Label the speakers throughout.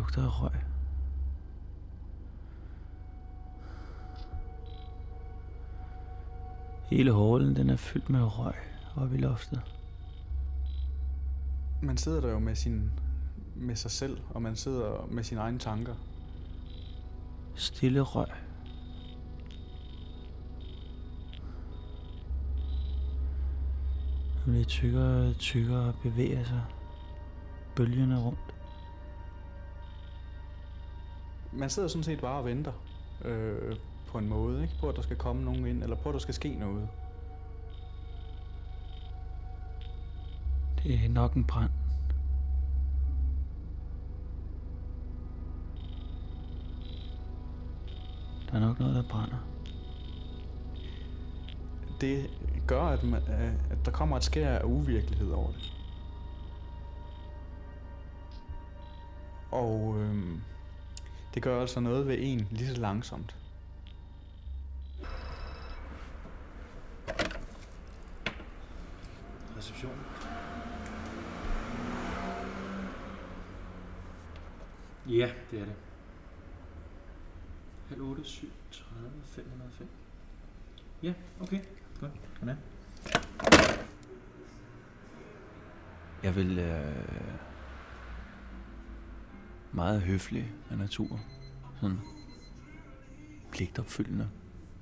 Speaker 1: lugter af røg. Hele hallen, den er fyldt med røg oppe i loftet.
Speaker 2: Man sidder der jo med sig selv, og man sidder med sine egne tanker.
Speaker 1: Stille røg. Den bliver tykkere og tykkere og bevæger sig bølgerne rundt.
Speaker 2: Man sidder sådan set bare og venter på en måde, ikke? På at der skal komme nogen ind, eller på at der skal ske noget.
Speaker 1: Det er nok en brand. Der er nok noget, der brænder.
Speaker 2: Det gør, at der kommer et skær af uvirkelighed over det. Og det gør altså noget ved en lige så langsomt.
Speaker 3: Reception. Ja, det er det. 7:30, 37, 505. Ja, okay. Godt. Kom an.
Speaker 1: Jeg vil meget høflig af natur. Sådan pligtopfyldende.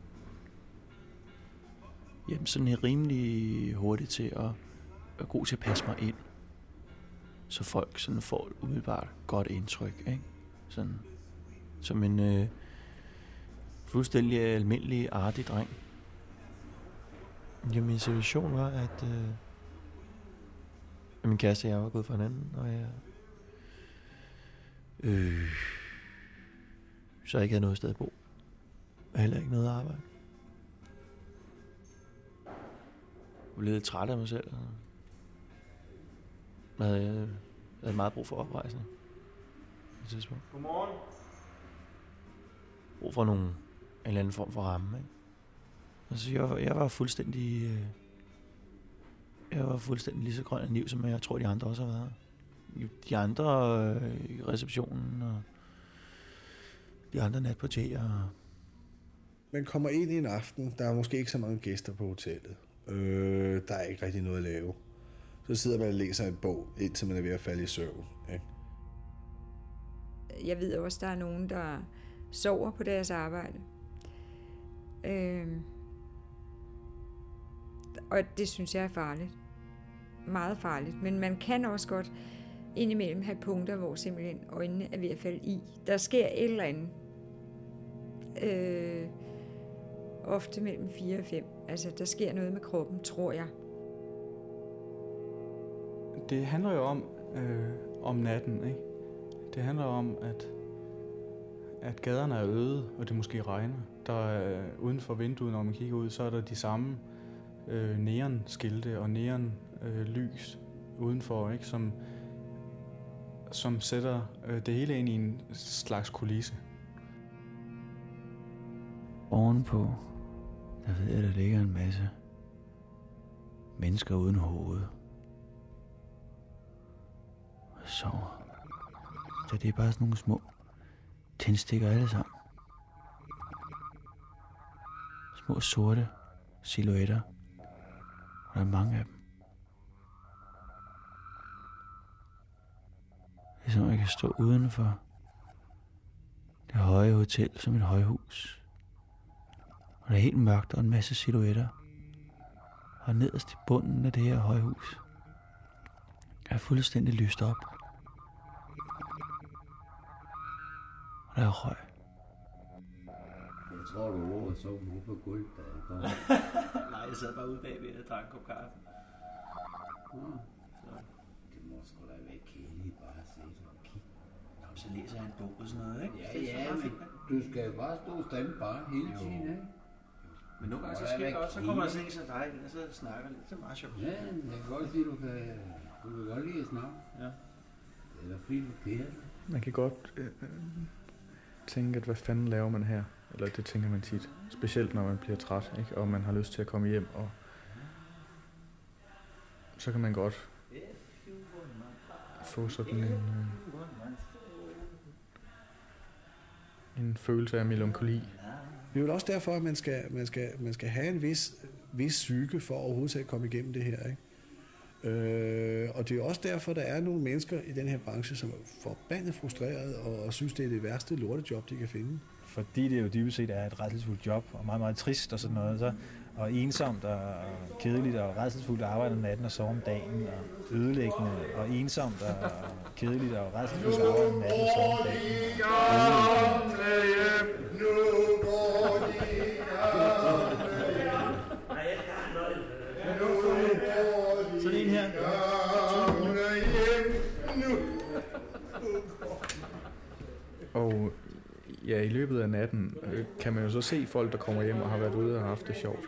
Speaker 1: Jamen sådan er rimelig hurtigt til at være god til at passe mig ind. Så folk sådan får et umiddelbart godt indtryk, ikke? Sådan som en fuldstændig almindelig artig dreng. Jamen min situation var, at min kæreste og jeg var gået fra hinanden, og jeg så jeg ikke havde noget sted at bo. Og heller ikke noget at arbejde. Jeg blev lidt træt af mig selv. Jeg havde meget brug for oprejsning.
Speaker 3: Godmorgen.
Speaker 1: Brug for en eller anden form for ramme, ikke? Altså jeg var fuldstændig lige så grøn af liv, som jeg tror de andre også har været. De andre i receptionen og de andre natportierer.
Speaker 4: Man kommer ind i en aften, der er måske ikke så mange gæster på hotellet. Der er ikke rigtig noget at lave. Så sidder man og læser en bog, indtil man er ved at falde i søvn. Ikke?
Speaker 5: Jeg ved også, der er nogen, der sover på deres arbejde. Og det synes jeg er farligt. Meget farligt. Men man kan også godt indimellem have punkter, hvor simpelthen øjnene er ved at falde i. Der sker et eller andet. Ofte mellem 4 og 5. Altså, der sker noget med kroppen, tror jeg.
Speaker 2: Det handler jo om natten, ikke? Det handler om, at gaderne er øde, og det måske regner. Der er uden for vinduet, når man kigger ud, så er der de samme neonskilte og neonlys udenfor, ikke? Som sætter det hele ind i en slags kulisse.
Speaker 1: Ovenpå, der ved jeg, der ligger en masse mennesker uden hoved. Og sover. Så det er bare sådan nogle små tændstikker alle sammen. Små sorte silhuetter. Og der er mange af dem. Det er som jeg kan stå uden for det høje hotel som et højhus. Og der er helt mørkt og en masse silhuetter. Og nederst i bunden af det her højhus er fuldstændig lyst op. Og der er røg.
Speaker 6: Jeg tror, du lå og sov ude på gulvet, da jeg kom.
Speaker 3: Nej, jeg sad bare ude bagved og drak en kop kaffe.
Speaker 6: Det må sgu da være kedeligt bare at se sådan og kigge.
Speaker 3: Nå, så læser jeg en bog og sådan noget, ikke?
Speaker 6: Ja, men du skal jo bare stå stemme bare hele tiden, ikke?
Speaker 3: Men nogle gange så sker det også, så kommer jeg og ser dig igen, og så snakker lidt. Det er meget sjovt.
Speaker 6: Ja, jeg kan godt sige, du kan godt lide at snakke.
Speaker 3: Ja.
Speaker 6: Eller fordi du kæder.
Speaker 2: Man kan godt tænke, at hvad fanden laver man her? Eller det tænker man tit. Specielt når man bliver træt, ikke? Og man har lyst til at komme hjem. Og så kan man godt få sådan en følelse af melankoli.
Speaker 4: Det er jo også derfor, at man skal have en vis psyke for overhovedet at komme igennem det her, ikke? Og det er jo også derfor, der er nogle mennesker i den her branche, som er forbandet frustreret og synes, det er det værste lortejob, de kan finde.
Speaker 7: Fordi det jo dybest set er et rædselsfuldt job, og meget, meget trist og sådan noget, så, og ensomt og kedeligt og rædselsfuldt at arbejde om natten og sove om dagen, og ødelæggende og ensomt og kedeligt og rædselsfuldt at arbejde om natten og sove om dagen,
Speaker 3: Sådan en her.
Speaker 2: Og ja, i løbet af natten kan man jo så se folk, der kommer hjem og har været ude og har haft det sjovt.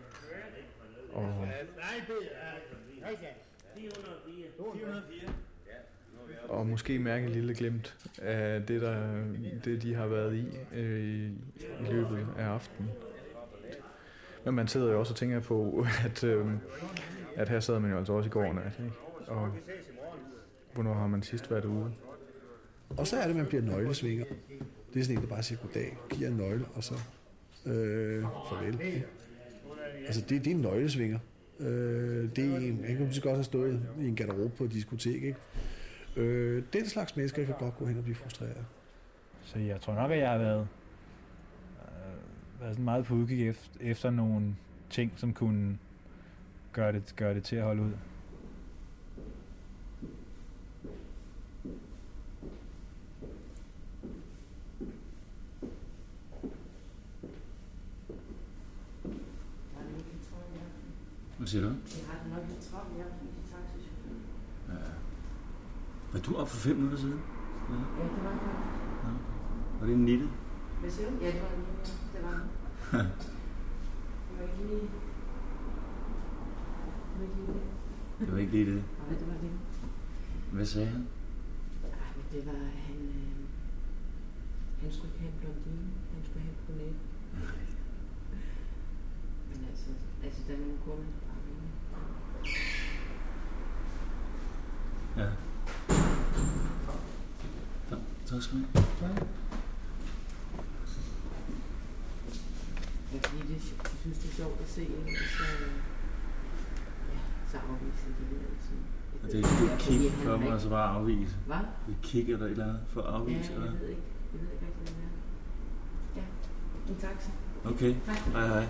Speaker 2: Og måske mærke en lille glimt af det de har været i løbet af aftenen. Men man sidder jo også og tænker på, at her sad man jo altså også i går nat, ikke? Og hvornår har man sidst været ude?
Speaker 4: Og så er det, at man bliver nøglesvinger. Det er sådan en, der bare siger goddag, giver en nøgle, og så farvel. Ikke? Altså, det er en nøglesvinger. Det er en, han kan måske godt have stået i en garderobe på et diskotek, ikke? Den slags mennesker kan godt gå hen og blive frustreret.
Speaker 7: Så jeg tror nok, at jeg har været sådan meget på udkig efter nogle ting, som kunne gøre det til at holde ud.
Speaker 3: Hvad siger du?
Speaker 8: Jeg har det nok lidt travlt, jeg er i taxichauffør.
Speaker 3: Ja. Var du op for 5 minutter siden?
Speaker 8: Ja, det var det.
Speaker 3: Ja. Var det en nitte?
Speaker 8: Hvad siger du? Ja, det var en nitte, ja. Det var det. Det var ikke lige...
Speaker 3: Det var ikke lige det?
Speaker 8: Nej, det var det.
Speaker 3: Hvad sagde han?
Speaker 8: Ej, men det var, han skulle ikke have en blondine. Han skulle have en brunette. Men altså, der er nogle kunder, der bare vil.
Speaker 3: Ja. Tak skal du have.
Speaker 8: Ja, fordi jeg synes, det er sjovt at se, så afviser de det altid.
Speaker 3: Og det er et kig for mig, og så bare afvise.
Speaker 8: Hvad?
Speaker 3: Et kig eller et eller andet for at afvise, eller?
Speaker 8: Jeg ved ikke rigtig, hvad det er. Ja, en taxa.
Speaker 3: Okay, hej.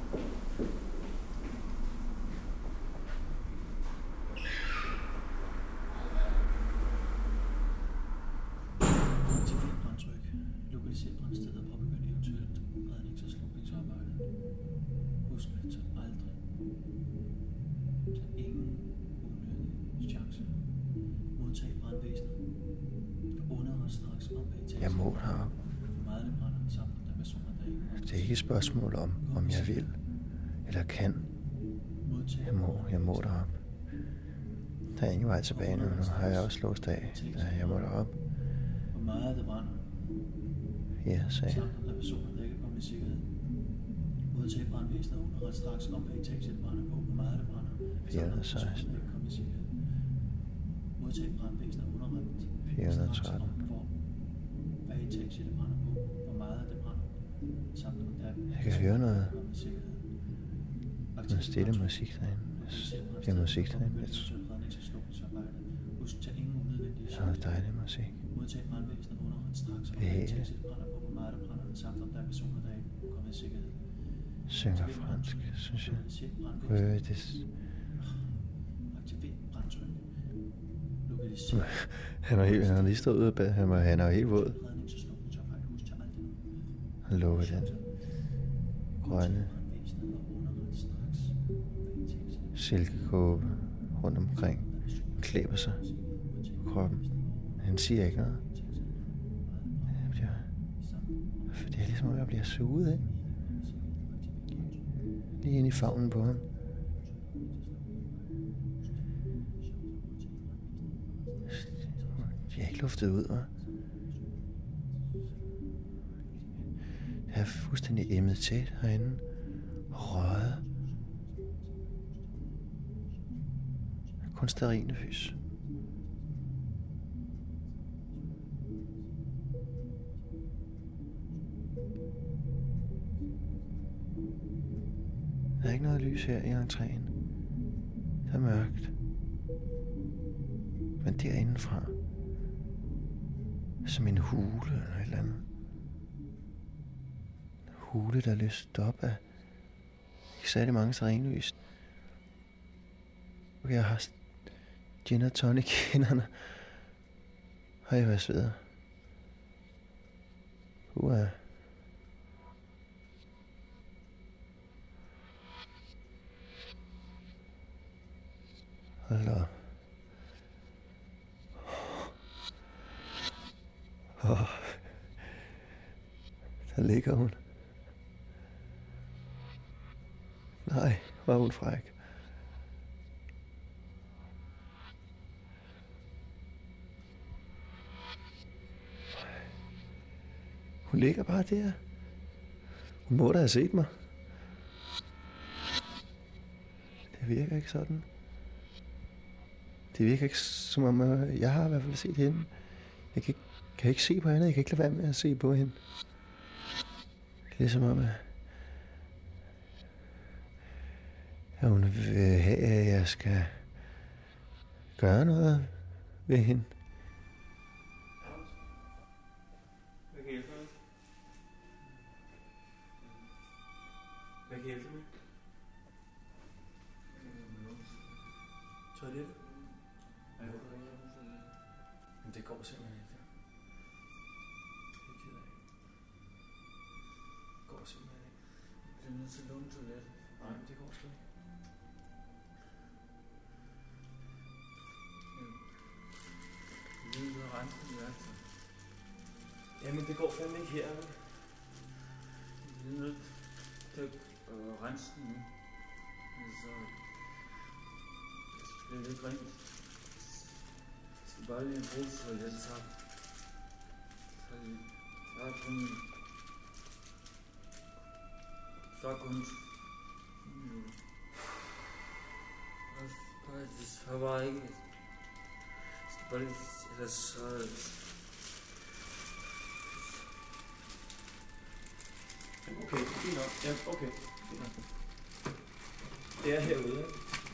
Speaker 1: Brandtryk. Lokaliser brandstedet og påbegynd eventuelt rednings- og slukningsarbejde. Husk, tag aldrig. Tag ingen unødige chancer. Modtag brandvæsenet. Underret straks om bag.
Speaker 9: Jeg må herop.
Speaker 1: Hvor meget det brænder samt om der er personer, der ikke.
Speaker 9: Det er ikke et spørgsmål om jeg vil eller kan. Jeg må derop. Der er ingen vej tilbage nu. Nu har jeg også låst af. Jeg må derop.
Speaker 1: Hvor meget det brænder.
Speaker 9: Ja, sagde jeg.
Speaker 1: Samt om der er personer, der ikke er kommet i sikkerhed. Modtag brandvæsenet underret straks om bag etage, det brænder på. Hvor meget det brænder.
Speaker 9: 416.
Speaker 1: Modtag brandvæsenet underret
Speaker 9: 413.
Speaker 1: Hvad etage det brænder på, hvor meget det brænder, samt om der
Speaker 9: Jeg kan høre noget stille musik derinde. Det er musik derinde. Så er det dejlig musik.
Speaker 1: Modtag brandvæsenet underret straks om
Speaker 9: Behagelig.
Speaker 1: etage det brænder på, hvor meget det brænder, samt om der er personer, der ikke er kommet i sikkerhed.
Speaker 9: Synger fransk, synes jeg. Det...
Speaker 1: Aktiver brandtryk.
Speaker 9: Han har lige stået ude bag. Han er jo helt våd. Han lukker den grønne silkekåbe rundt omkring. Klæber sig på kroppen. Han siger ikke noget. For det er ligesom, at jeg bliver suget, ikke? Lige ind i favnen på ham. De er ikke luftet ud, hva'? Det er fuldstændig emmet tæt herinde. Røget. Kun stearinlys. Der er ikke noget lys her i entréen. Det er mørkt. Men derindefra, som en hule eller et eller andet. En hule, der er lyst op af ikke særlig mange stearinlys. Okay, jeg har gin og tonic i hænderne. Og jeg var sveder. Hold da op. Der ligger hun. Nej, hvor er hun fræk. Hun ligger bare der. Hun må da have set mig. Det virker ikke sådan. Det virker ikke som om, jeg har i hvert fald set hende. Jeg kan ikke se på hende. Jeg kan ikke lade være med at se på hende. Det er som om, at hun vil have, at jeg skal gøre noget ved hende.
Speaker 3: Hvad kan jeg hjælpe med? Hvad kan jeg hjælpe med? Toilet? Ja, men det går simpelthen ikke. Det gider jeg ikke. Det går simpelthen ikke. Jeg er nødt til at låne toilet. Nej, det går slet ikke. Jeg ved, du har renset i værktøj. Jamen, det går fandme ikke her, vel? Jeg er nødt til at rense den nu. Så det er lidt rent. Jeg skal bare lige bruge toilet, så er kun 5 minutter. Det har bare ikke. Jeg skal bare lige, ellers så. Okay, fint nok. Ja, okay, fint nok. Det er herude, ikke?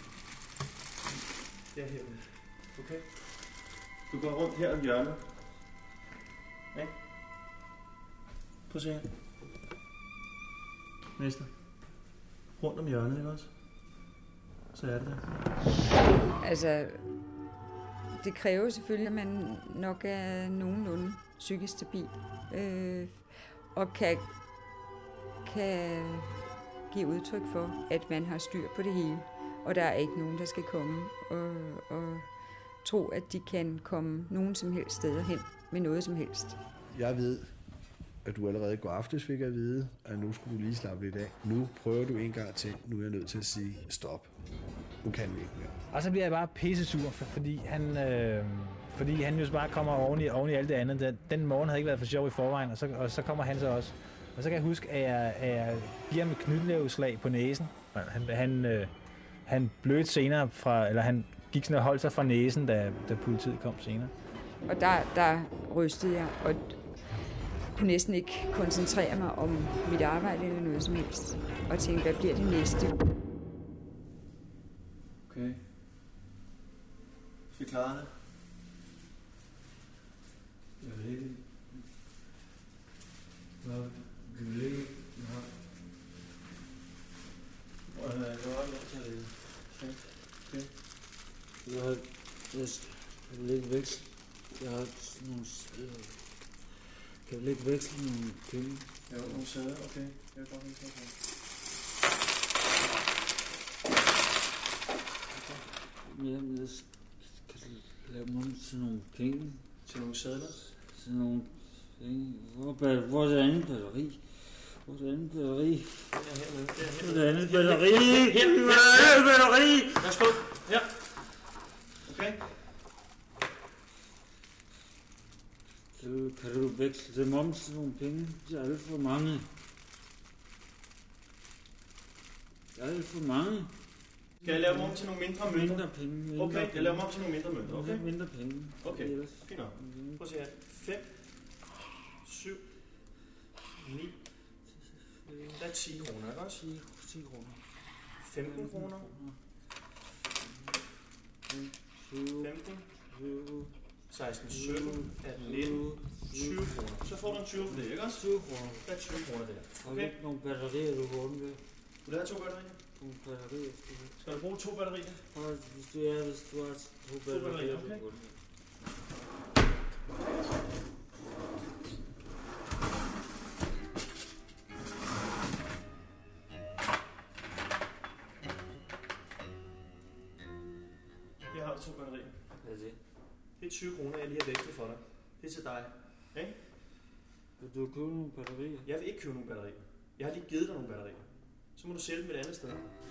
Speaker 3: Det er herude. Okay? Du går rundt her om hjørnet. Ikke? Prøv at se her. Mester. Rundt om hjørnet, ikke også? Så er det der.
Speaker 5: Altså, det kræver selvfølgelig, at man nok er nogenlunde psykisk stabil. Og kan give udtryk for, at man har styr på det hele. Og der er ikke nogen, der skal komme og tro, at de kan komme nogen som helst steder hen med noget som helst.
Speaker 4: Jeg ved, at du allerede går aftes fik at vide, at nu skulle du lige slappe lidt af. Nu prøver du en gang til. Nu er jeg nødt til at sige stop. Nu kan vi ikke mere.
Speaker 7: Og så bliver jeg bare pissesur, fordi han jo bare kommer oven i alt det andet. Den morgen havde ikke været for sjov i forvejen, og så kommer han så også. Og så kan jeg huske, at jeg giver ham et knytnæveslag på næsen. Han blødte senere eller han gik sådan og holdt sig fra næsen, da politiet kom senere.
Speaker 5: Og der rystede jeg, og kunne næsten ikke koncentrere mig om mit arbejde eller noget som helst. Og tænkte, hvad bliver det næste?
Speaker 3: Okay. Skal vi klare det? Jeg ved ikke. Jeg ved ikke. Jeg har nødt til det. Okay. Jeg vil ikke veksle. Jeg har nogle. Kan vi ikke veksle nogle penge? Jo, nogle sæder. Okay. Jeg vil godt veksle det. Jamen, jeg skal lave mig til nogle penge. Til nogle sædler? Til nogle penge. Hvor er det andet batteri? Hvor er det andet batteri? Hvor er det andet batteri? Hvor er det andet batteri? Værsgo. Her. Okay. Kan du veksle dem om til nogle penge? Det er alt for mange. Det er alt for mange. Skal jeg lave dem om til nogle mindre mønter? Mindre penge. Okay, jeg laver dem om til nogle mindre mønter, okay? Mindre penge. Okay, fint nok. Prøv at se her. 5, 7, 9. Der er 10 kroner, ikke også? 10 kroner.
Speaker 10: 15 kroner. 15. 16, 17, 18, 19, 20 kroner. Så får du en 20 for det, ikke også?
Speaker 3: 20 kroner.
Speaker 10: Der er 20 kroner der.
Speaker 3: Har du ikke nogle batterier, du kan undvære?
Speaker 10: Vil du have 2 batterier?
Speaker 3: Nogle batterier.
Speaker 10: Skal du bruge 2 batterier?
Speaker 3: Hvis du har 2 batterier,
Speaker 10: okay. Her har du 2 batterier.
Speaker 3: Hvad er det?
Speaker 10: Det er 20 kroner, jeg lige har vekslet for dig. Det er til dig. Ikke?
Speaker 3: Vil du købe nogle batterier?
Speaker 10: Jeg vil ikke købe nogle batterier. Jeg har lige givet dig nogle batterier. Så må du sælge dem et andet sted.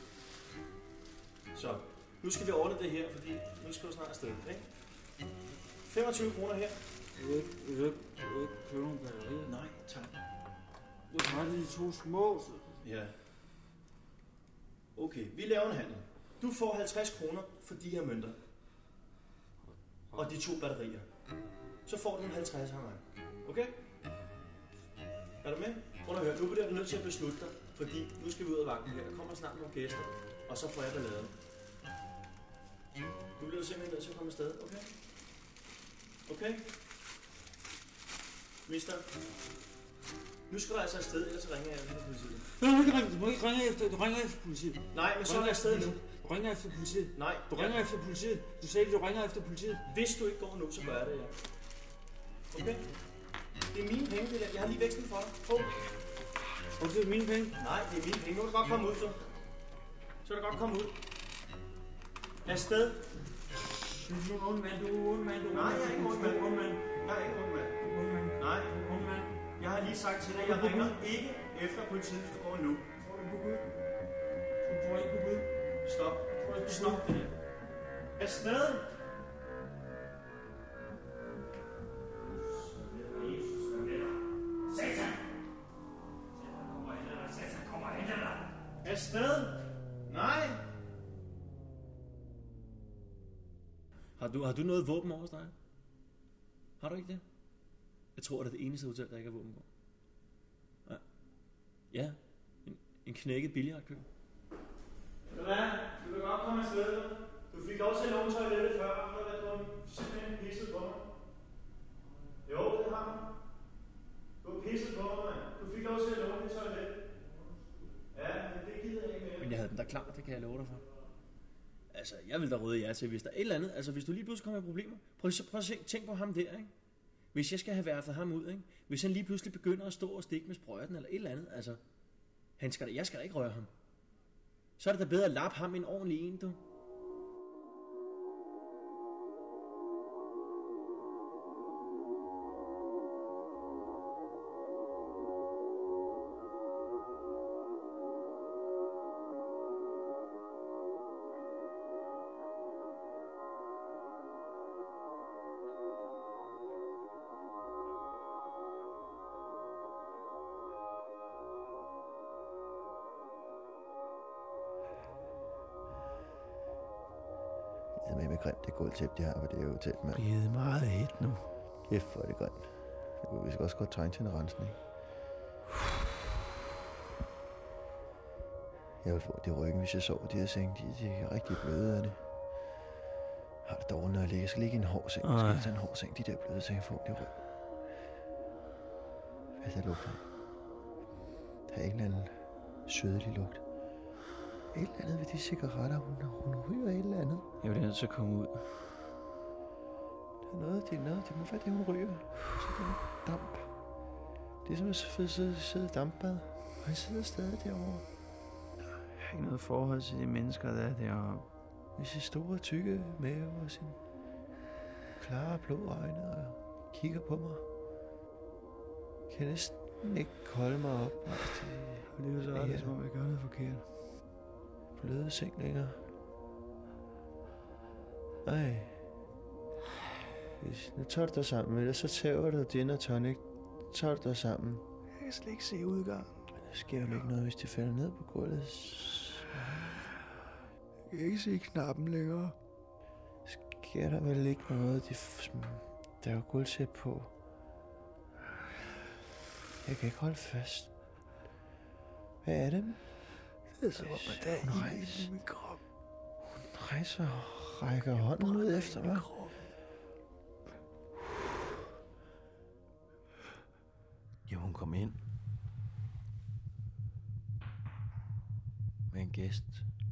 Speaker 10: Så, nu skal vi ordne det her, fordi nu skal du snart afsted. Ikke? 25 kroner her.
Speaker 3: Vil du ikke købe nogle batterier?
Speaker 10: Nej, tak.
Speaker 3: Du har de 2 små.
Speaker 10: Ja. Okay, vi laver en handel. Du får 50 kroner for de her mønter. Og de 2 batterier. Så får du en 50 af mig. Okay? Er du med? Prøv at høre, nu bliver du nødt til at beslutte dig, fordi nu skal vi ud af vagten her. Der kommer snart nogle gæster, og så får jeg balladen. Nu bliver du simpelthen nødt til at komme afsted, okay? Okay? Mister? Nu skal du altså afsted, ellers ringer jeg efter politiet.
Speaker 3: Du må ikke ringe efter, du ringer efter politiet.
Speaker 10: Nej, men så er jeg afsted nu.
Speaker 3: Du ringer efter politiet.
Speaker 10: Nej.
Speaker 3: Du ringer efter politiet. Du sagde, at du ringer efter politiet.
Speaker 10: Hvis du ikke går nu, så gør jeg det, ja. Okay? Det er mine penge, det der. Jeg har lige vekslet for dig.
Speaker 3: Og det er mine penge?
Speaker 10: Nej, det er mine penge. Nu er du godt komme ud, så. Så er du godt komme ud. Afsted.
Speaker 3: Du er ond mand, du er ond mand.
Speaker 10: Nej, jeg er ikke ond mand. Jeg er ikke ond mand. Nej. Jeg har lige sagt til dig, jeg ringer ikke efter politiet, hvis du går nu.
Speaker 3: Tror du på Gud? Du tror ikke på Gud?
Speaker 10: Stop. Stop det der. Afsted. Satan! Satan kommer hen til dig! Afsted! Nej! Har du noget våben over hos dig? Har du ikke det? Jeg tror, det er det eneste hotel, der ikke har våben på. Ja. Ja. En knækket billiardkøb. Hvad? Du kan godt komme afsted. Du fik lov til at låne toilettet før, og du har simpelthen pisset på mig. Jo, det har man. Du har pisset på mig, mand. Du fik lov til at låne det toilet. Ja, men det gider jeg ikke mere. Men jeg havde den da klar, det kan jeg love dig for. Altså, jeg vil da råde jer til, hvis der er et eller andet. Altså, hvis du lige pludselig kommer i problemer. Prøv at tænk på ham der, ikke? Hvis jeg skal have værfet ham ud, ikke? Hvis han lige pludselig begynder at stå og stikke med sprøjten eller et eller andet, altså. Jeg skal da ikke røre ham. Så er det da bedre at lappe ham en ordentlig en, du.
Speaker 9: Det med grimt, det gulvtæppe, de har på det her hotel, mand.
Speaker 1: Det er meget hit nu.
Speaker 9: Kæft, hvor er det grimt. Vi skal også godt trænge til en rensning. Jeg vil få det i ryggen, hvis jeg sover de her senge. De er rigtig bløde af det. Har det dårligt, når jeg ligger. Jeg skal ligge i en hård seng. Jeg skal tage en hård seng, de der bløde senge, jeg får det i ryggen. Hvad er det lugter? Der er en eller anden sødelig lugt. Et eller andet ved de cigaretter, hun ryger et eller andet.
Speaker 1: Jeg vil nødt til at komme ud.
Speaker 9: Det er noget, det må være det, hun ryger. Så det er damp. Det er som at sidde i dampbad. Og han sidder stadig derovre.
Speaker 1: Jeg har ikke noget forhold til de mennesker, der er deroppe.
Speaker 9: Med sin store, tykke mave og sin klare, blå øjne og kigger på mig. Jeg kan næsten ikke holde mig op.
Speaker 1: Og det er jo så aldrig, som om jeg gør noget forkert.
Speaker 9: Bløde seng længere. Ej. Nu tager du dig sammen, ellers så tager du gin og tonic. Tager du dig sammen.
Speaker 1: Jeg kan slet ikke se udgangen.
Speaker 9: Men der sker jo ikke noget, hvis de falder ned på gulvet.
Speaker 1: Jeg kan ikke se knappen længere.
Speaker 9: Sker der vel ikke noget? Der er jo gulvtæp på. Jeg kan ikke holde fast. Hvad er det? Så hun rejser min krop. Hun rejser og rækker hånden ud efter mig. Jo, hun kom ind. Med en gæst,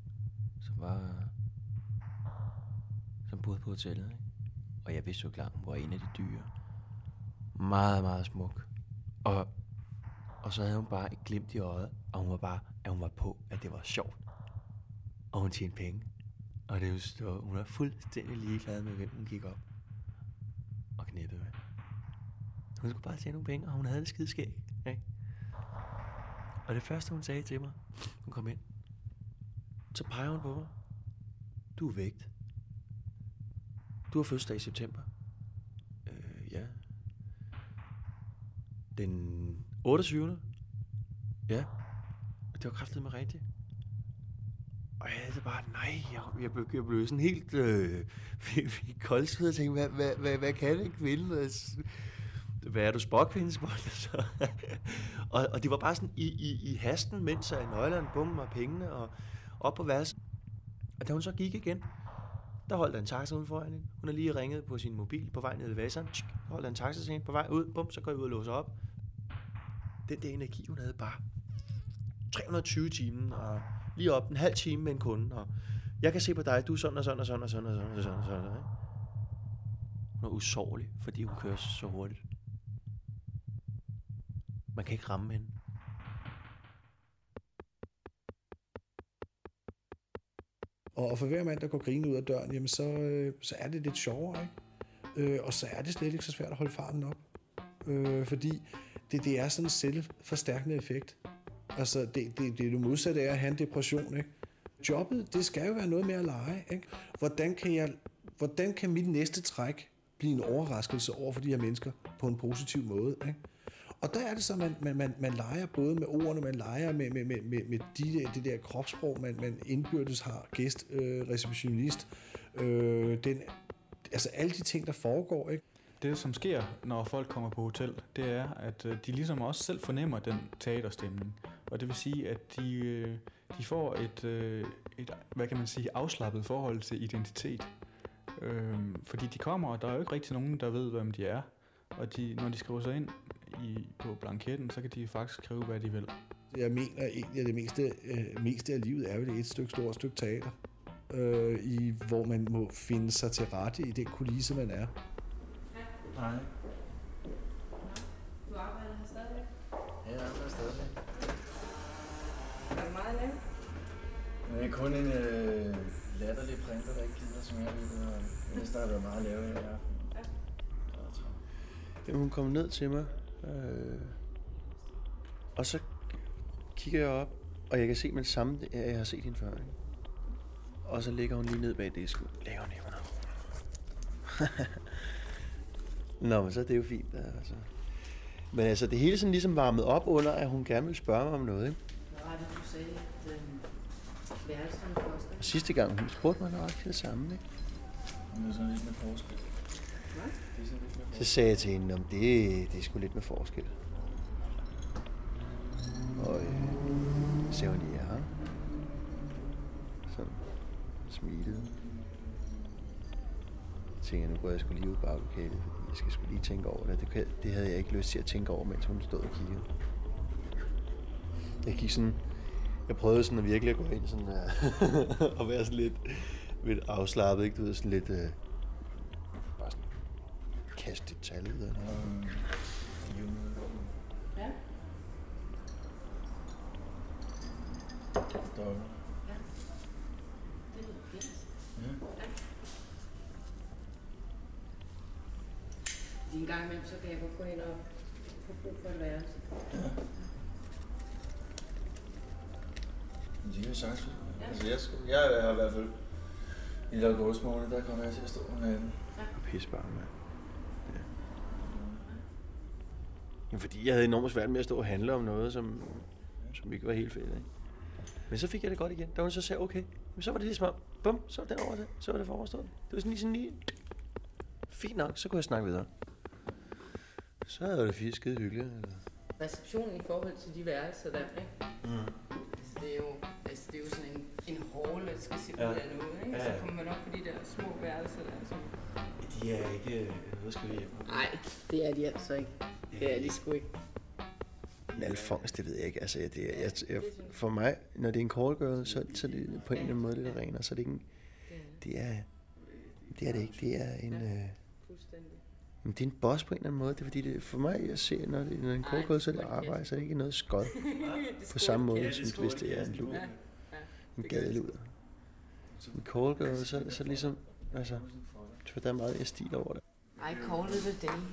Speaker 9: som boede på hotellet, ikke? Og jeg vidste jo klart, hun var en af de dyre. Meget, meget smuk. Og så havde hun bare et glimt i øjet, og hun var på, at det var sjovt. Og hun tjente penge. Og hun var fuldstændig ligeglad med, hvem hun gik op og knippede med. Hun skulle bare tjene nogle penge, og hun havde det skide skæg, ikke? Og det første, hun sagde til mig, hun kom ind, så peger hun på mig. Du er vægt. Du har fødselsdag i september. Ja. Den 28. Ja. Det var kraftedeme rigtigt. Og jeg havde det bare, nej, jeg blev sådan helt koldsved og tænkte, hvad kan det kvinde? Hvad er du, spåkvindespot? og det var bare sådan i hasten, mens nøglerne, bummen og pengene og op på værelsen. Og da hun så gik igen, der holdt der en taxa uden foran hende. Hun har lige ringet på sin mobil på vej ned i elevatoren. Der holdt der en taxa til hende på vej ud. Bum, så går jeg ud og låser op. Den der energi, hun havde bare 320 timer, og lige op en halv time med en kunde. Og jeg kan se på dig, du er sådan og sådan og sådan og sådan og sådan og sådan og sådan. Hun er usårlig, fordi hun kører så hurtigt. Man kan ikke ramme hende.
Speaker 4: Og for hver mand, der går grinende ud af døren, jamen så er det lidt sjovere, ikke? Og så er det slet ikke så svært at holde farten op. Fordi det er sådan en selvforstærkende effekt. Altså, det modsatte er at have en depression, ikke? Jobbet, det skal jo være noget med at lege, ikke? Hvordan kan mit næste træk blive en overraskelse over for de her mennesker på en positiv måde, ikke? Og der er det så, man leger både med ordene, man leger med det der kropssprog, man indbyrdes har, gæst, receptionist, altså alle de ting, der foregår, ikke?
Speaker 2: Det, som sker, når folk kommer på hotel, det er, at de ligesom også selv fornemmer den teaterstemning. Og det vil sige, at de får et hvad kan man sige, afslappet forhold til identitet. Fordi de kommer, og der er jo ikke rigtig nogen, der ved, hvem de er. Og når de skriver sig ind på blanketten, så kan de faktisk skrive, hvad de vil.
Speaker 4: Jeg mener egentlig, at det meste af livet er jo et stort stykke teater, hvor man må finde sig til rette i den kulisse, man er.
Speaker 10: Nej.
Speaker 8: Du arbejder her stadigvæk?
Speaker 10: Ja, jeg arbejder stadigvæk.
Speaker 8: Er det meget længe?
Speaker 10: Det er kun en latterlig printer, der ikke gider, som jeg ved. Ellers der har været meget lave her i aften.
Speaker 9: Ja. Hun kom ned til mig, og så kigger jeg op, og jeg kan se med det samme, jeg har set hende før. Ikke? Og så ligger hun lige ned bag disken. Lægger hun 100 kroner. Nå, men så er det jo fint. Altså. Men altså, det hele sådan ligesom varmet op under, at hun gerne ville spørge mig om noget. Ikke?
Speaker 8: Hvad var det, du sagde, at værelserne koster?
Speaker 9: Og sidste gang hun spurgte mig nok det samme, ikke?
Speaker 10: Det er sådan lidt med forskel.
Speaker 8: Hvad?
Speaker 9: Så sagde jeg til hende, om det er sgu lidt med forskel. Og så sagde hun, ja. Sådan smilede. Jeg tænkte, nu går jeg sgu lige ud på baglokalet, fordi jeg skal sgu lige tænke over det. Det havde jeg ikke lyst til at tænke over, mens hun stod og kiggede. Jeg prøvede sådan at virkelig at gå ind sådan og være sådan lidt afslappet, ikke? Du ved, sådan lidt bare sådan kaste et tal ud af noget.
Speaker 8: Ja.
Speaker 10: Dobbelt.
Speaker 8: Ja. Det lyder fint.
Speaker 10: Ja.
Speaker 8: En gang imellem, så kan jeg godt gå ind og få brug for et værelse.
Speaker 10: Ja. Det er jo sagtens. Ja. Altså, jeg har i hvert fald i dag gårdsmåne, der kommer jeg til at stå med natten.
Speaker 9: Ja. Pissebarn, mand. Ja. Men fordi jeg havde enormt svært med at stå og handle om noget, som ikke var helt fedt, ikke? Men så fik jeg det godt igen. Da hun så sagde, okay, men så var det ligesom om, bum, så var den over det, så var det forestået. Det var sådan lige fint nok, så kunne jeg snakke videre. Så var det fint skide hyggeligt. Eller?
Speaker 8: Receptionen i forhold til de værelser der, ikke?
Speaker 10: Mm.
Speaker 8: Altså, det er jo, altså,
Speaker 11: til ud af noget, ikke? Så kommer man op på de der små værelser der. Så.
Speaker 9: De er ikke noget, skal vi hjem.
Speaker 11: Nej, det er de altså ikke. Det er de sgu ikke.
Speaker 9: En alfons, det ved jeg ikke. Altså, for mig, når det er en call girl, så er det på en eller anden måde lidt renere. Så er det ikke det er det ikke. Det er en... Men det er en boss på en eller anden måde. Det er fordi, det, for mig, jeg ser, når det er en call girl, så er det arbejde, så er det ikke noget skod. På samme måde, som hvis det er en luder. En gadeluder. En call girl, så er det ligesom... Altså, for der er meget mere stil over det.
Speaker 11: I call it a day.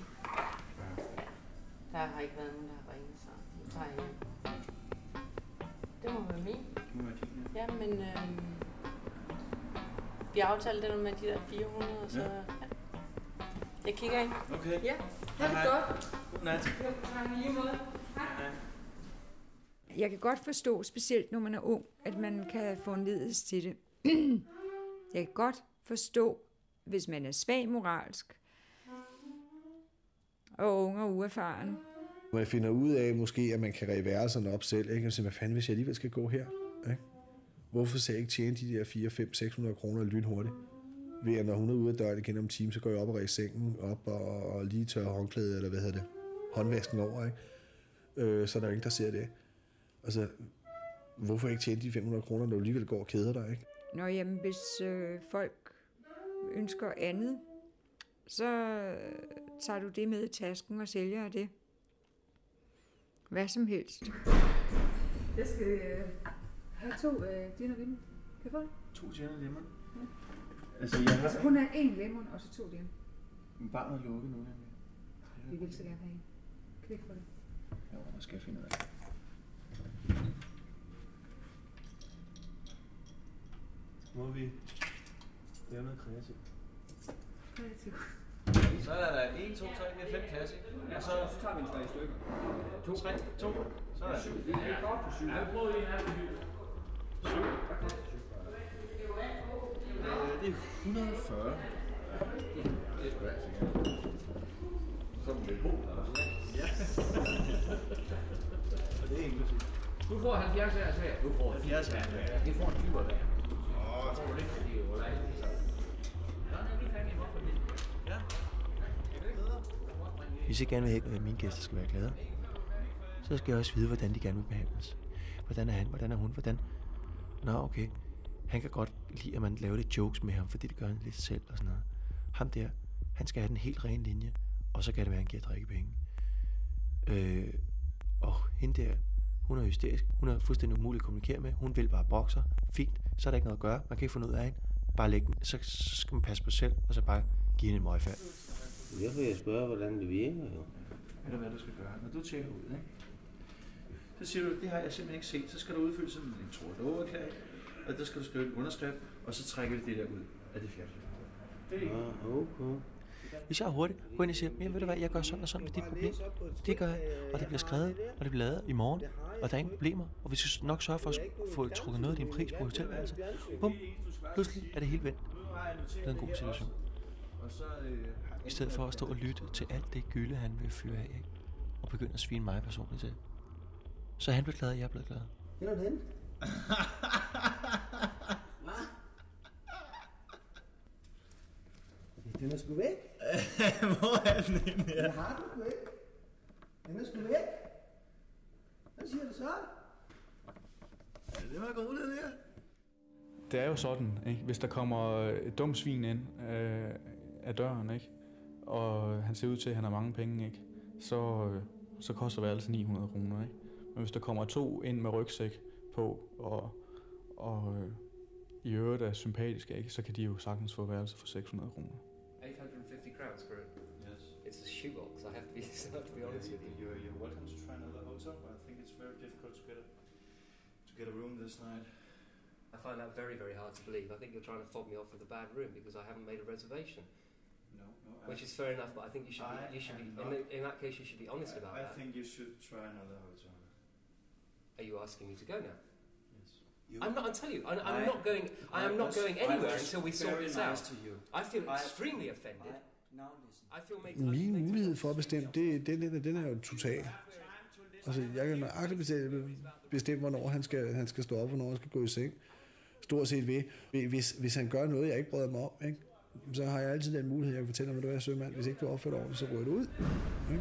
Speaker 11: Der har ikke været nogen, der har ringet, så nu tager jeg hjem. Det må være min. Ja, men vi aftalte det med de der 400, og så... Ja. Jeg kigger ind.
Speaker 10: Okay.
Speaker 11: Ja, ha' det godt.
Speaker 10: Godnat.
Speaker 5: Jeg kan godt forstå, specielt når man er ung, at man kan få en ledelse til det. Jeg kan godt forstå, hvis man er svag moralsk, og ung og uerfaren.
Speaker 4: Når jeg finder ud af, måske, at man kan reværelserne op selv, ikke? Og så hvad fanden, hvis jeg alligevel skal gå her? Ikke? Hvorfor skal jeg ikke tjene de der 4, 5, 600 kroner lynhurtigt? Ved at når hun er ude af døren igen om en time, så går jeg op og rækker sengen op og lige tørrer håndklædet, eller hvad hedder det, håndvasken over, ikke? Så er der ingen, der ser det. Altså, hvorfor ikke tjene de 500 kroner, når du alligevel går og keder dig, ikke?
Speaker 5: Nå, jamen, hvis folk ønsker andet, så tager du det med i tasken og sælger det. Hvad som helst.
Speaker 8: Jeg skal have 2 gin og lemon. Kan jeg få det?
Speaker 10: 2 gin og lemon?
Speaker 8: Ja.
Speaker 10: Altså, jeg har...
Speaker 8: Altså kun have 1 lemon og så 2 gin.
Speaker 10: Men barnet er lukket nu, nemlig.
Speaker 8: Vi vil så gerne have en. Kan vi ikke få det?
Speaker 10: Jo, det skal jeg finde ud af. Må vi lave noget kreativt?
Speaker 8: Kreativt.
Speaker 10: Så er der 1, 2, 3, 4, 5 klasse. Og så tager vi en 3 stykker. 2, 3, 2. Så er der 7. Det er godt på 7. Jeg har prøvet en her på 7. 7. Det er 140. Det er sgu da altså gerne. Så må vi bo der også. Ja. Og det er inklusivt.
Speaker 6: Du får 70 her, så du får
Speaker 10: 70 her.
Speaker 6: Det får en 20'er der. Tror du ikke, fordi det er jo lejligt.
Speaker 9: Hvis jeg gerne vil have, at mine gæster skal være glade, så skal jeg også vide, hvordan de gerne vil behandles. Hvordan er han? Hvordan er hun? Hvordan? Nå, okay. Han kan godt lide, at man laver lidt jokes med ham, fordi det gør han lidt selv og sådan noget. Ham der, han skal have den helt rene linje, og så kan det være, at han giver drikkepenge. Og hende der, hun er hysterisk. Hun er fuldstændig umulig at kommunikere med. Hun vil bare bokser. Fint, så er der ikke noget at gøre. Man kan ikke få noget af hende. Bare lægge den. Så skal man passe på sig selv, og så bare give hende en møgfærd.
Speaker 6: Jeg vil spørge, hvordan det virker, jo.
Speaker 10: Ved du, hvad du skal gøre? Når du tjekker ud, ikke? Så siger du, det har jeg simpelthen ikke set. Så skal du udfylde sådan en tro-lov-erklæring, og der skal du skrive en underskrift, og så trækker vi det der ud af det fjernsyn.
Speaker 6: Okay.
Speaker 9: Hvis jeg er hurtig, gå ind og siger, men ved du hvad, jeg gør sådan og sådan med dit problem. Det gør jeg, og det bliver skrevet, og det bliver lavet i morgen, og der er ingen problemer. Og hvis du nok sørger for at få trukket noget af din pris på hotelværelse, bum, pludselig er det helt vendt. Det er en god situation. I stedet for at stå og lytte til alt det gylde, han vil fyre af, ikke? Og begynde at svine mig personligt til. Så han blev glad, og jeg blev glad.
Speaker 6: Hvor er den henne? Den er sgu væk.
Speaker 10: Hvor er den henne her?
Speaker 6: Jeg har den væk. Den er sgu væk. Hvad siger du så?
Speaker 10: Ja, det var god, det der.
Speaker 2: Det er jo sådan, ikke? Hvis der kommer et dumt svin ind af døren, ikke? Og han ser ud til, at han har mange penge, ikke? Så koster det altså 900 kroner, ikke? Men hvis der kommer 2 ind med rygsæk på, og i øvrigt er sympatiske, ikke? Så kan de jo sagtens få værelse for 600 kroner.
Speaker 12: 850 crowns for it.
Speaker 10: Yes.
Speaker 12: It's a shoebox, I have to be honest with you.
Speaker 10: You're welcome to try another hotel, but I think it's very difficult to get a room this night.
Speaker 12: I find that very, very hard to believe. I think you're trying to fob me off with a bad room because I haven't made a reservation.
Speaker 10: No.
Speaker 12: Which is fair enough, but I think you should in that case, you should be honest about that.
Speaker 10: I think you should try another hotel.
Speaker 12: Are you asking me to go now?
Speaker 10: Yes.
Speaker 12: I'm not. I tell you, I'm not going. I am not going anywhere until we sort this out. I feel extremely offended. I feel made.
Speaker 4: Min mulighed for at bestemme, den er jo total. Altså, jeg kan nøjagtigt bestemme, hvornår han skal stå op, hvornår han skal gå i seng. stort set ved. Hvis han gør noget, jeg ikke bryder mig om, ikke? Så har jeg altid den mulighed, jeg kan fortælle ham, at du er sømand. Hvis ikke du opfører dig ordentligt, så ryger du ud. Ikke?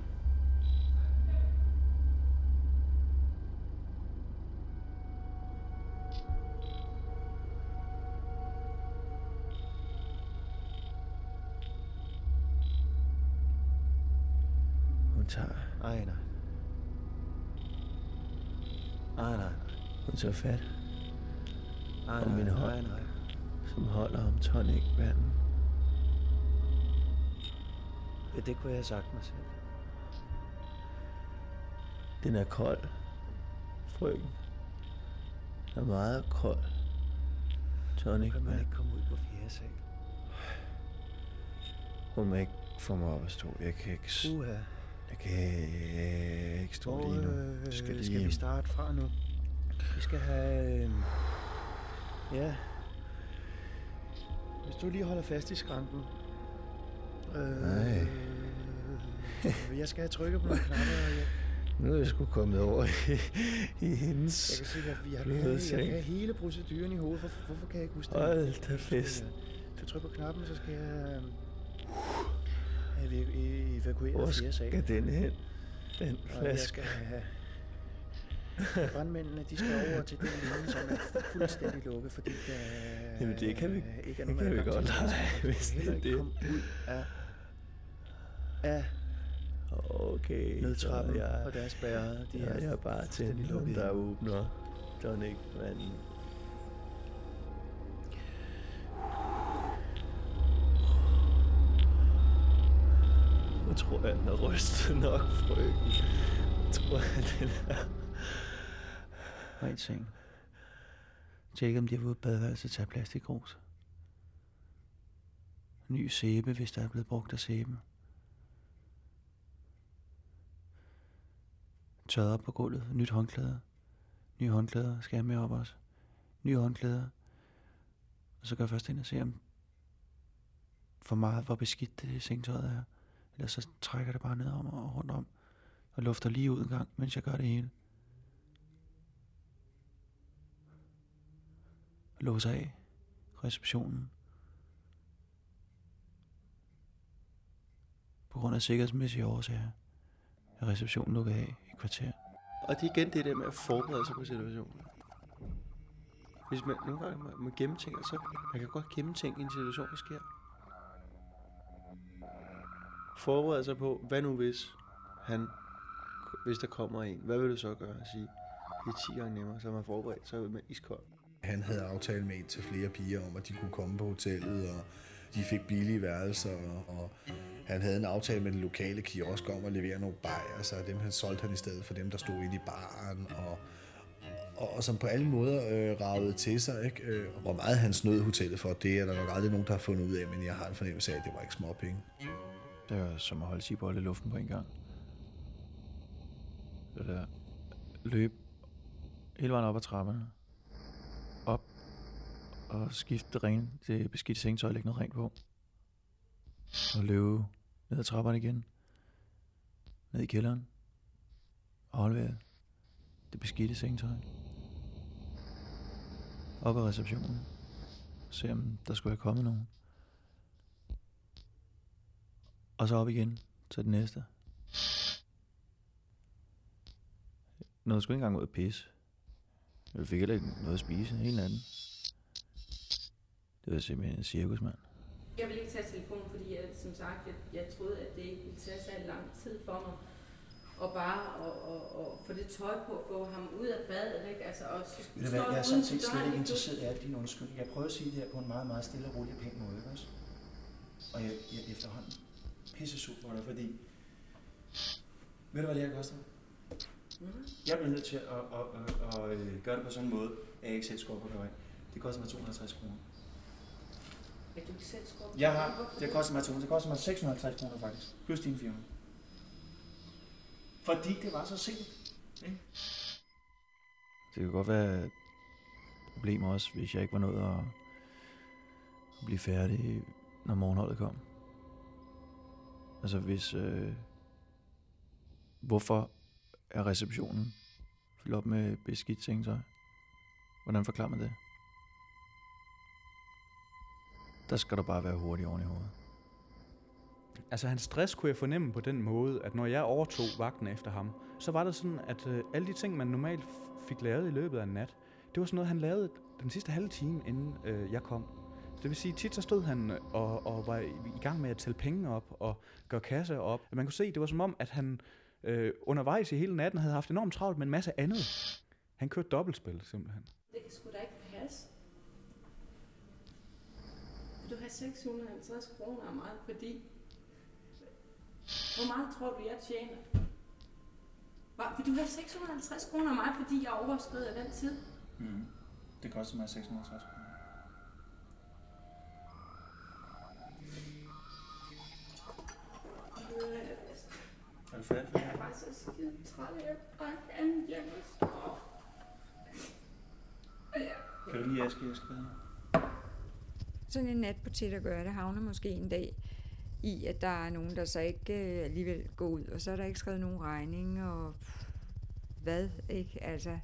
Speaker 9: Hun tager... Nej. Hun tager fat om min hånd, som holder om tonicvanden. Ja, det kunne jeg have sagt mig selv. Den er kold, frøken. Den er meget kold. Tonic, kan man ikke komme ud på 4. sal? Hun må ikke få mig op at stå. Jeg kan ikke... Jeg kan ikke stå lige nu. Skal vi starte fra nu? Vi skal have... Ja. Hvis du lige holder fast i skranken. Nej. Jeg skal have trykket på nogle knapper. Nu er jeg sgu kommet over i hendes... Jeg kan se, at jeg kan hele proceduren i hovedet. Hvorfor kan jeg ikke huske det? Hold da fest. Du trykker på knappen, så skal jeg... evakuere 4 sal. Hvor skal den hen? Den flaske. Jeg skal have... Brandmændene, de skal over til den linje, som er fuldstændig lukket, fordi der jamen det kan vi,
Speaker 4: ikke er
Speaker 9: nogen
Speaker 4: det kan vi godt
Speaker 9: lege, hvis det er det.
Speaker 4: Komme ud af
Speaker 9: okay,
Speaker 4: nødtrappen og deres bærede.
Speaker 9: Jeg er bare til nogen, der åbner tonicvanden. Jeg tror, at den er rystet nok, frøken. Jeg tror, at den er...
Speaker 1: Og en ting. Tjek om de har fået badeværelset til at plastikgrus. Ny sæbe, hvis der er blevet brugt af sæben. Tørret op på gulvet. Nyt håndklæder. Nye håndklæder. Skal jeg med op også? Nye håndklæder. Og så går jeg først ind og se, om for meget, hvor beskidt det sengtøjet er. Ellers så trækker det bare ned om og rundt om. Og lufter lige ud en gang, mens jeg gør det hele. Låser af receptionen. På grund af sikkerhedsmæssige årsager er receptionen lukket af i et kvarter.
Speaker 9: Og det er igen det der med at forberede sig på situationen. Hvis man nogle gange må gennemtænke, så man kan godt gennemtænke en situation, der sker. Forberede sig på, hvad nu hvis der kommer en, hvad vil du så gøre og sige? Det er 10 gange nemmere, så man forberedt sig med iskold.
Speaker 4: Han havde aftalt med til flere piger om, at de kunne komme på hotellet, og de fik billige værelser, og han havde en aftale med den lokale kiosk om at levere nogle bajer, så dem han solgte han i stedet for dem, der stod inde i baren, og som på alle måder ragede til sig, ikke? Hvor meget han snød hotellet for, det er der nok aldrig nogen, der har fundet ud af, men jeg har en fornemmelse af, at det var ikke småpenge.
Speaker 1: Det var som at holde 10 bolde i luften på en gang. Det der løb hele vejen op ad trapperne. Op og skifte det rene til beskidt sengtøj og lægge noget rent på. Og løbe ned ad trapperne igen. Ned i kælderen. Og aflevere det beskidte sengtøj. Op ad receptionen. Se om der skulle have kommet nogen. Og så op igen til den næste. Nåede sgu ikke engang ud at pisse. Jeg fik heller ikke noget at spise hele natten. Det var simpelthen en cirkus, mand.
Speaker 11: Jeg vil ikke tage telefonen, fordi som sagt, jeg troede, at det ikke ville tage så lang tid for mig. Og bare at få det tøj på, få ham ud af badet, ikke? Altså, og
Speaker 13: jeg er sådan set slet ikke interesseret i alt din undskyldning. Jeg prøver at sige det her på en meget, meget stille og rolig og pæn måde, ikke også? Og jeg efterhånden pissesur på dig, fordi... Ved du, hvad det her koster? Jeg bliver nødt til at gøre det på sådan en måde, at jeg ikke selv skubber dig. Det koster mig 250 kroner.
Speaker 11: Er du ikke selv skubber?
Speaker 13: Jeg har. Det koster mig 200. Det koster mig 650 kroner faktisk. Plus dine firma. Fordi det var så sent. Ikke?
Speaker 1: Det kan godt være et problem også, hvis jeg ikke var nået at blive færdig, når morgenholdet kom. Altså hvis... Hvorfor er receptionen fyldt op med beskidt sengtøj? Hvordan forklarer man det?
Speaker 9: der skal du bare være hurtig oven i hovedet.
Speaker 2: Altså hans stress kunne jeg fornemme på den måde, at når jeg overtog vagten efter ham, så var det sådan, at alle de ting, man normalt fik lavet i løbet af en nat, det var sådan noget, han lavede den sidste halve time, inden jeg kom. Så det vil sige, tit så stod han og var i gang med at tælle penge op og gøre kasser op. Man kunne se, det var som om, at han undervejs i hele natten havde haft enormt travlt med en masse andet. Han kørte dobbeltspil, simpelthen.
Speaker 11: Det kan sgu da ikke passe. Vil du have 650 kroner af mig, fordi... Hvor meget tror du, jeg tjener? Vil du have 650 kroner af mig, fordi jeg overskrider den tid?
Speaker 13: Mm. Det koster mig 650 kroner. Er du færdig?
Speaker 11: Jeg er faktisk så skide træt af, at jeg bare kan hjemme og stå.
Speaker 13: Kan du lige æske?
Speaker 5: Sådan en natbutik, der gør det, havner måske en dag i, at der er nogen, der så ikke alligevel går ud, og så er der ikke skrevet nogen regning, og hvad, ikke? Altså,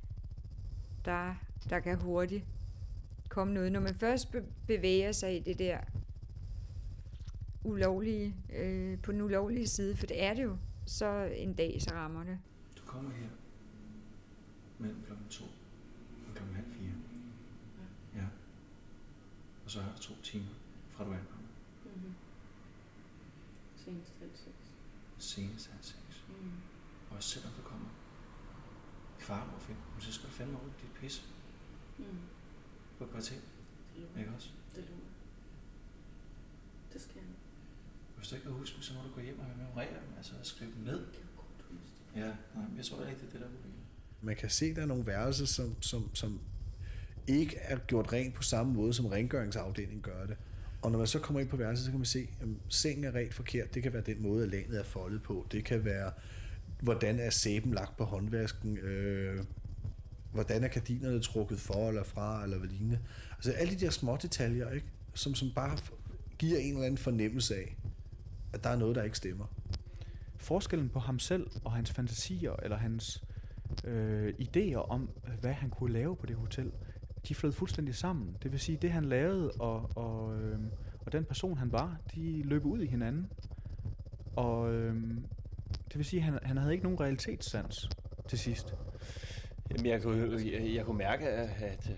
Speaker 5: der kan hurtigt komme noget. Når man først bevæger sig i det der ulovlige, på den ulovlige side, for det er det jo, så en dag, så rammer det.
Speaker 13: Du kommer her mellem klokken 2 og klokken halv 4. Ja. Og så har du 2 timer, fra du ankommer.
Speaker 11: Mm-hmm. Senest halv 6.
Speaker 13: Senest halv 6. Og selvom du kommer kvart over 5, så skal du fandme over dit pis. På et kvarter. Ikke også?
Speaker 11: Det lukker. Det skal jeg.
Speaker 13: Hvis du ikke kan huske, så må du gå hjem og memorere dem, altså skrive dem ned. Ja, nej, jeg tror ikke, det er det der problem.
Speaker 4: Man kan se, at der er nogle værelser, som ikke er gjort rent på samme måde, som rengøringsafdelingen gør det. Og når man så kommer ind på værelset, så kan man se, at sengen er rent forkert. Det kan være den måde, at lanet er foldet på. Det kan være, hvordan er sæben lagt på håndvasken. Hvordan er gardinerne trukket for eller fra, eller hvad lignende. Altså alle de der små detaljer, ikke? Som bare giver en eller anden fornemmelse af, at der er noget, der ikke stemmer.
Speaker 2: Forskellen på ham selv og hans fantasier, eller hans idéer om, hvad han kunne lave på det hotel, de flød fuldstændig sammen. Det vil sige, det han lavede og den person han var, de løb ud i hinanden. Og det vil sige, han havde ikke nogen realitetssans til sidst.
Speaker 10: Jamen, jeg kunne mærke, at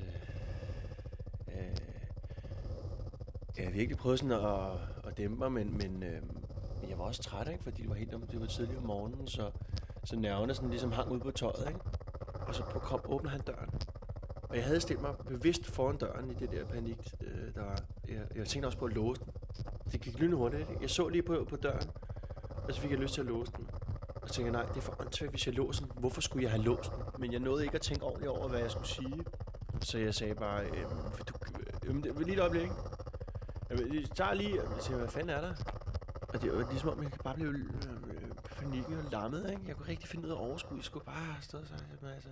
Speaker 10: jeg virkelig prøvede sådan at dæmpe mig, men jeg var også træt, ikke? Fordi det var tidligt om morgenen, så nerverne sådan ligesom hang ud på tøjet, ikke? Og så åbner han døren. Og jeg havde stillet mig bevidst foran døren i det der panik, der var. Jeg tænkte også på at låse den. Det gik lynhurtigt, ikke? Jeg så lige på døren, og så fik jeg lyst til at låse den. Og så tænkte jeg, nej, det er for åndssvagt, hvis jeg låser den. Hvorfor skulle jeg have låst den? Men jeg nåede ikke at tænke ordentligt over, hvad jeg skulle sige. Så jeg sagde bare, lige et øjeblik. Jeg tager lige, og siger, hvad fanden er der? Og det var ligesom om, jeg bare blev panikken og lammet, ikke? Jeg kunne rigtig finde ud af overskud. Jeg skulle bare afsted, så altså.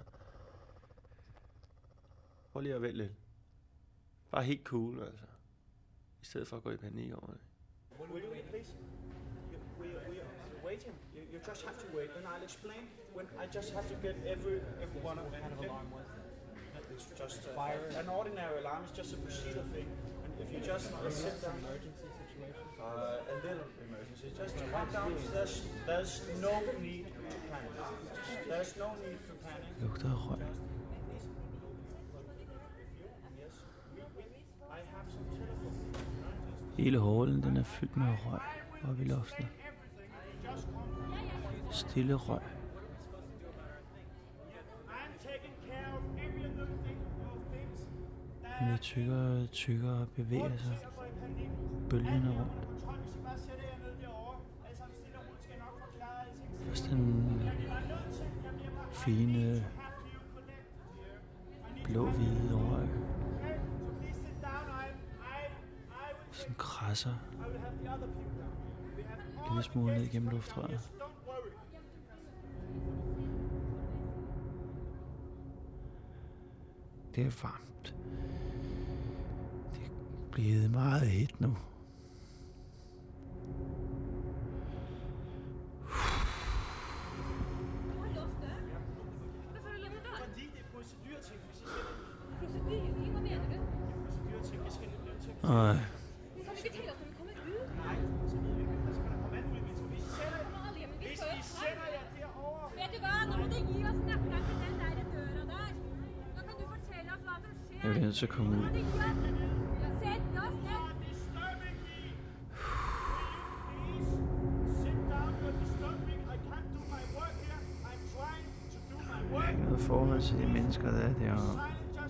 Speaker 10: Prøv lige at vælge lidt. Bare helt cool, altså. I stedet for at gå i panik over det.
Speaker 14: Will you wait, please? We are waiting. You just have to wait. Then I'll explain. When I just have to get everyone of kind of alarm with. It's just fire. An ordinary alarm is just a procedure thing. And if you just sit down, emergency situation. A little emergency. Just calm down. There's no need to panic. There's no need to panic.
Speaker 1: Lugter af røg. Hele hallen, den er fyldt med røg oppe i loftet. Stille røg. Den tykkere og tykkere bevæger sig bølgende rundt. Først den fine blå-hvide røg. Sådan krasser en lille smule ned igennem luftrøret. Det er varmt. Det er blevet meget hedt nu. Jeg bliver nødt til at komme ud. Jeg har ikke noget forhold til de mennesker, der er deroppe.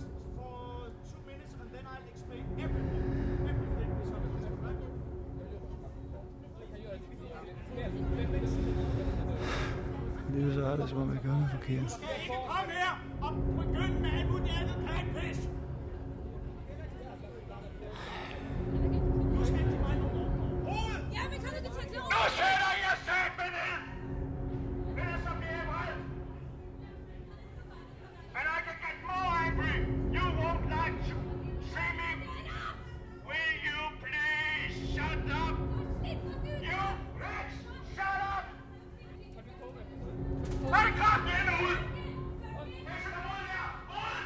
Speaker 1: Det er så aldrig, som om jeg gør noget forkert.
Speaker 15: Skal I ikke komme her og begynde med alt muligt andet katpis? Nu skal de mig nogle hovedet!
Speaker 16: Ja, vi kan ikke tage
Speaker 15: nu sætter I jer sat med ned! Men så bliver jeg vred! And I can get more angry! You won't like to see me! Will you please shut up? You bitch! Shut up! Hvad er det kraft hjemme ud? Pisse dig ud der! Ud!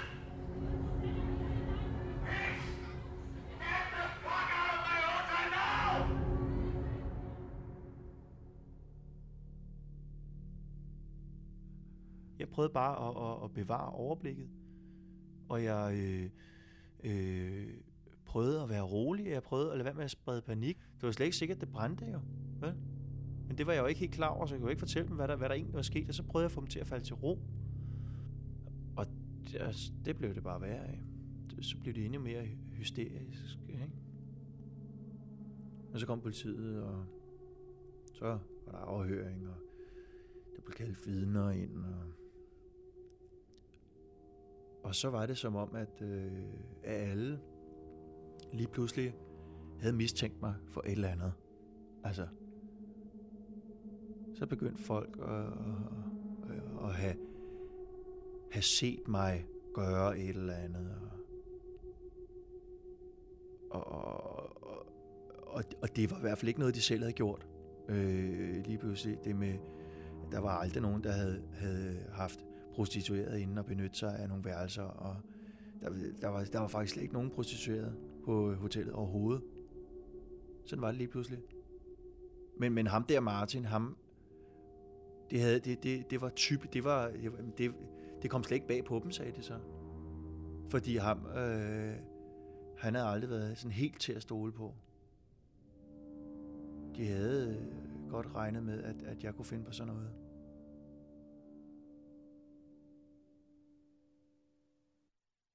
Speaker 15: Pisse! Get the fuck out of my hotel now!
Speaker 1: Jeg prøvede bare at bevare overblikket, og jeg prøvede at være rolig, jeg prøvede at lade være med at sprede panik. Det var slet ikke sikkert, at det brændte jo, vel? Men det var jeg jo ikke helt klar over, så jeg kunne ikke fortælle dem, hvad der egentlig var sket, og så prøvede jeg at få dem til at falde til ro. Og det blev det bare værre af. Så blev det endnu mere hysterisk, ikke? Og så kom politiet, og så var der afhøring, og der blev kaldt vidner ind, og så var det som om, at alle lige pludselig havde mistænkt mig for et eller andet. Altså, så begyndte folk at have set mig gøre et eller andet. Og det var i hvert fald ikke noget, de selv havde gjort. Lige pludselig det med, der var aldrig nogen, der havde haft prostitueret inden og benytte sig af nogle værelser, og der var faktisk slet ikke nogen prostitueret på hotellet overhovedet. Sådan var det lige pludselig. Men ham der Martin, det var type, det kom slet ikke bag på dem, sagde de så. Fordi han havde aldrig været sådan helt til at stole på. De havde godt regnet med, at jeg kunne finde på sådan noget.